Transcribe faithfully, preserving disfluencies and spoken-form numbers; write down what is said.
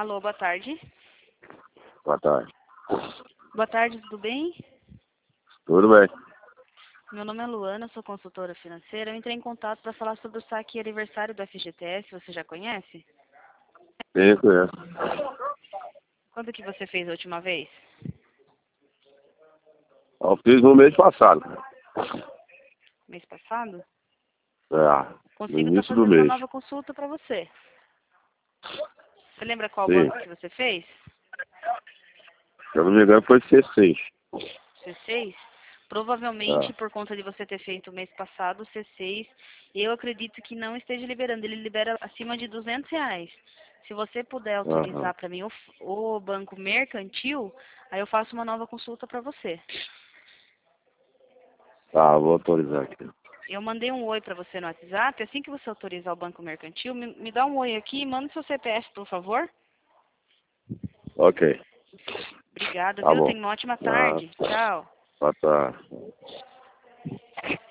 Alô, boa tarde. Boa tarde. Boa tarde, tudo bem? Tudo bem? Meu nome é Luana, sou consultora financeira. Eu entrei em contato para falar sobre o saque aniversário do F G T S. Você já conhece? Sim, conheço. Quando que você fez a última vez? Eu fiz no mês passado. Mês passado? É, no Consigo estar início do fazendo uma mês. nova consulta para você. Você lembra qual Sim. banco que você fez? Se eu não me engano foi C seis. C seis? Provavelmente, É. por conta de você ter feito o mês passado, o C seis, eu acredito que não esteja liberando. Ele libera acima de duzentos reais. Se você puder Aham. autorizar para mim o, o banco mercantil, aí eu faço uma nova consulta para você. Tá, vou autorizar aqui. Eu mandei um oi para você no WhatsApp. Assim que você autorizar o banco mercantil, me, me dá um oi aqui e manda seu C P F, por favor. Ok. Obrigada, Tá viu? bom. Tenha uma ótima Ah, tarde. Tchau. boa tarde.